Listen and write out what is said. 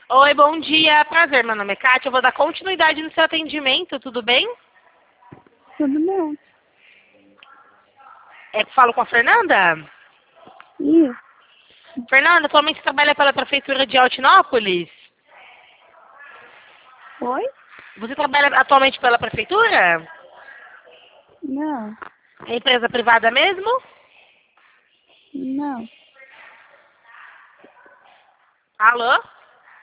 Oi, bom dia. Prazer, meu nome é Kátia. Eu vou dar continuidade no seu atendimento, tudo bem? Tudo bem. Falo com a Fernanda? Isso. Fernanda, atualmente você trabalha pela Prefeitura de Altinópolis? Oi? Você trabalha atualmente pela Prefeitura? Não. É empresa privada mesmo? Não. Alô?